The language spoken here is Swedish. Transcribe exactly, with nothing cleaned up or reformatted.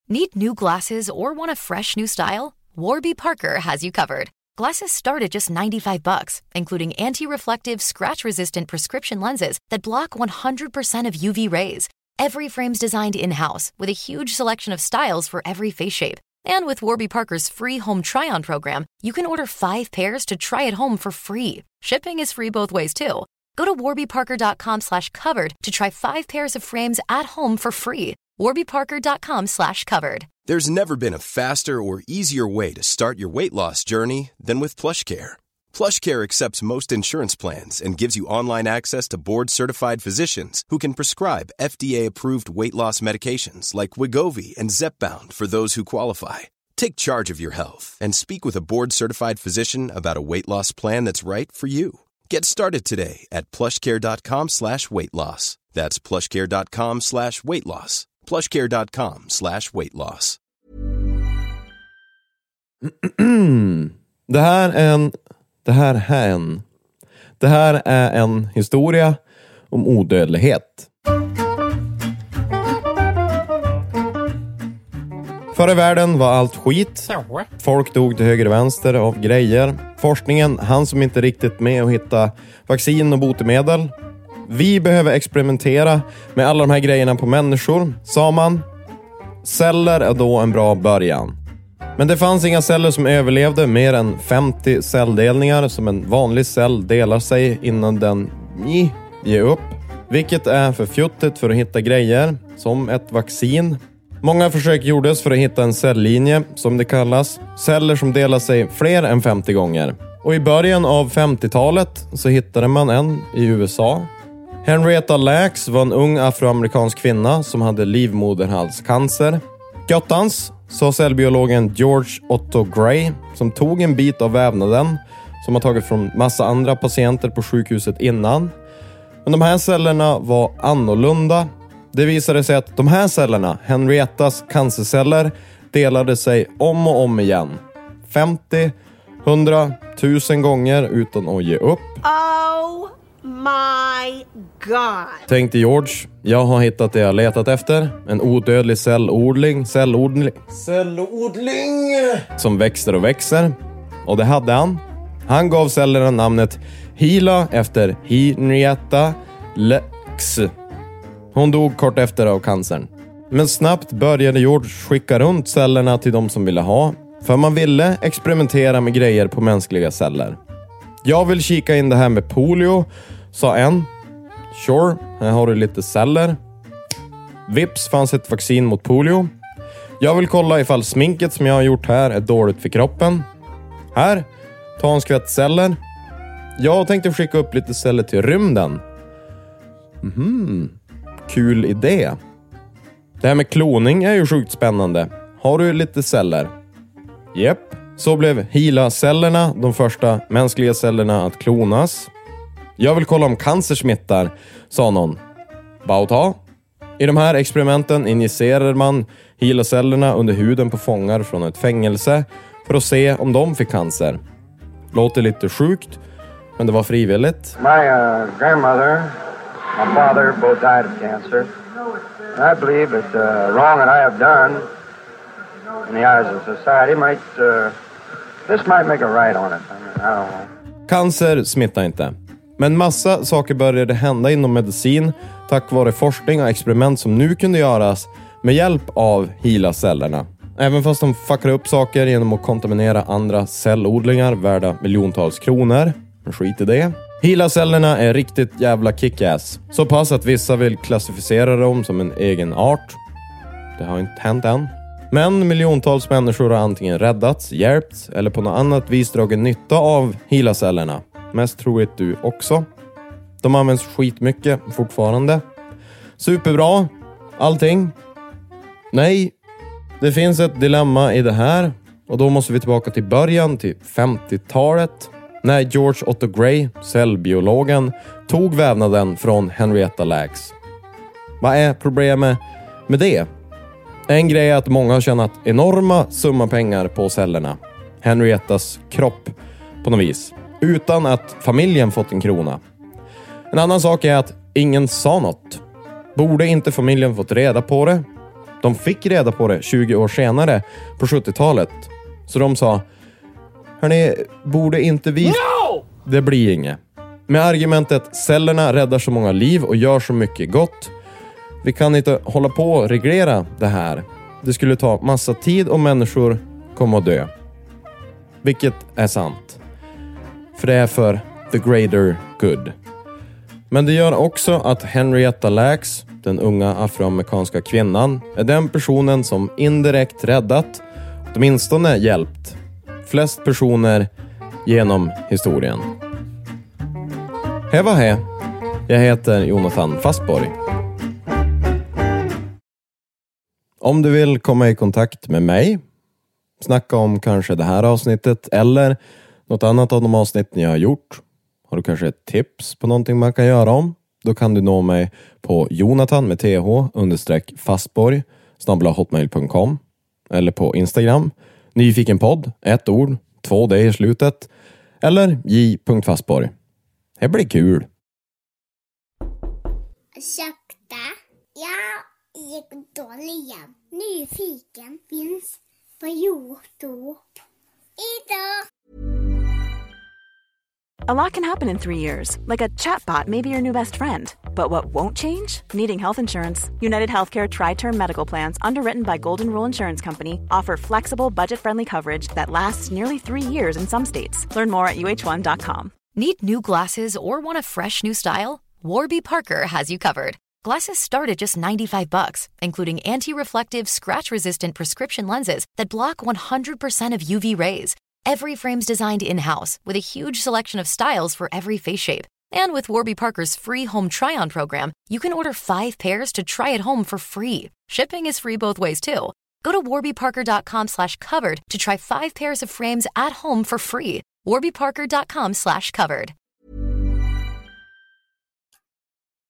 Need new glasses or want a fresh new style? Warby Parker has you covered. Glasses start at just ninety-five bucks, including anti-reflective, scratch-resistant prescription lenses that block one hundred percent of U V rays. Every frame's designed in-house with a huge selection of styles for every face shape. And with Warby Parker's free home try-on program, you can order five pairs to try at home for free. Shipping is free both ways, too. Go to warbyparker.com slash covered to try five pairs of frames at home for free. warbyparker.com slash covered. There's never been a faster or easier way to start your weight loss journey than with PlushCare. PlushCare accepts most insurance plans and gives you online access to board-certified physicians who can prescribe F D A-approved weight loss medications like Wegovy and Zepbound for those who qualify. Take charge of your health and speak with a board-certified physician about a weight loss plan that's right for you. Get started today at plushcare.com slash weight loss. That's plushcare.com slash weight loss. plushcare.com slash weight loss. Det här är en det här är en det här är en historia om odödlighet. Förr i världen var allt skit. Folk dog till höger och vänster av grejer. Forskningen, han som inte riktigt med att hitta vaccin och botemedel. Vi behöver experimentera med alla de här grejerna på människor, sa man. Celler är då en bra början. Men det fanns inga celler som överlevde mer än femtio celldelningar som en vanlig cell delar sig innan den i, ger upp. Vilket är för fjuttigt för att hitta grejer, som ett vaccin. Många försök gjordes för att hitta en celllinje, som det kallas. Celler som delar sig fler än femtio gånger. Och i början av femtiotalet så hittade man en i U S A. Henrietta Lacks var en ung afroamerikansk kvinna som hade livmoderhalscancer. Göttans, sa cellbiologen George Otto Gray, som tog en bit av vävnaden som har tagit från massa andra patienter på sjukhuset innan. Men de här cellerna var annorlunda. Det visade sig att de här cellerna, Henriettas cancerceller, delade sig om och om igen. femtio, hundra, tusen gånger utan att ge upp. Oh my god. Tänkte George, jag har hittat det jag letat efter. En odödlig cellodling, cellodling, cellodling som växer och växer. Och det hade han. Han gav cellerna namnet Hila efter Henrietta Lacks. Hon dog kort efter av cancern. Men snabbt började George skicka runt cellerna till de som ville ha. För man ville experimentera med grejer på mänskliga celler. Jag vill kika in det här med polio, sa en. Sure, här har du lite celler. Vips fanns ett vaccin mot polio. Jag vill kolla ifall sminket som jag har gjort här är dåligt för kroppen. Här, ta en skvätt celler. Jag tänkte skicka upp lite celler till rymden. Mhm, kul idé. Det här med kloning är ju sjukt spännande. Har du lite celler? Japp. Så blev Hila-cellerna de första mänskliga cellerna att klonas. Jag vill kolla om cancer smittar, sa någon. Bauta. I de här experimenten injicerar man Hila-cellerna under huden på fångar från ett fängelse för att se om de fick cancer. Låter lite sjukt, men det var frivilligt. My uh, grandmother, my father both died of cancer. And I believe that uh, wrong that I have done in the eyes of society might uh, this might make a right on it. I mean, I don't know. Cancer smittar inte. Men massa saker började hända inom medicin tack vare forskning och experiment som nu kunde göras med hjälp av Hila-cellerna. Även fast de fuckar upp saker genom att kontaminera andra cellodlingar värda miljontals kronor. Men skit i det. Hila-cellerna är riktigt jävla kick-ass. Så pass att vissa vill klassificera dem som en egen art. Det har inte hänt än. Men miljontals människor har antingen räddats, hjälpts eller på något annat vis dragit nytta av Hila-cellerna. Mest troligt du också. De används skitmycket fortfarande. Superbra. Allting. Nej. Det finns ett dilemma i det här. Och då måste vi tillbaka till början, till femtiotalet. När George Otto Gray, cellbiologen, tog vävnaden från Henrietta Lacks. Vad är problemet med det? En grej är att många har tjänat enorma summa pengar på cellerna. Henriettas kropp på något vis. Utan att familjen fått en krona. En annan sak är att ingen sa något. Borde inte familjen fått reda på det? De fick reda på det tjugo år senare på sjuttiotalet. Så de sa, hörni, borde inte vi... No! Det blir inget. Med argumentet, cellerna räddar så många liv och gör så mycket gott. Vi kan inte hålla på och reglera det här. Det skulle ta massa tid och människor kommer att dö. Vilket är sant. För det är för the greater good. Men det gör också att Henrietta Lacks, den unga afroamerikanska kvinnan, är den personen som indirekt räddat, åtminstone hjälpt, flest personer genom historien. Hej vad hej. Jag heter Jonathan Fastborg. Om du vill komma i kontakt med mig, snacka om kanske det här avsnittet eller något annat av de avsnitt ni har gjort, har du kanske ett tips på någonting man kan göra om, då kan du nå mig på Jonathan med th understreck fastborg snabel-a hotmail punkt com eller på Instagram, nyfikenpodd, ett ord, två d i slutet, eller j.fastborg. Det blir kul. Ursäkta, jag är dålig. Nyfiken finns på YouTube. Idag. A lot can happen in three years, like a chatbot may be your new best friend. But what won't change? Needing health insurance. United Healthcare Tri-Term Medical Plans, underwritten by Golden Rule Insurance Company, offer flexible, budget-friendly coverage that lasts nearly three years in some states. Learn more at u h one dot com. Need new glasses or want a fresh new style? Warby Parker has you covered. Glasses start at just ninety-five bucks, including anti-reflective, scratch-resistant prescription lenses that block one hundred percent of U V rays. Every frame's designed in-house with a huge selection of styles for every face shape. And with Warby Parker's free home try-on program, you can order five pairs to try at home for free. Shipping is free both ways too. Go to warby parker dot com slash covered to try five pairs of frames at home for free. warby parker dot com slash covered.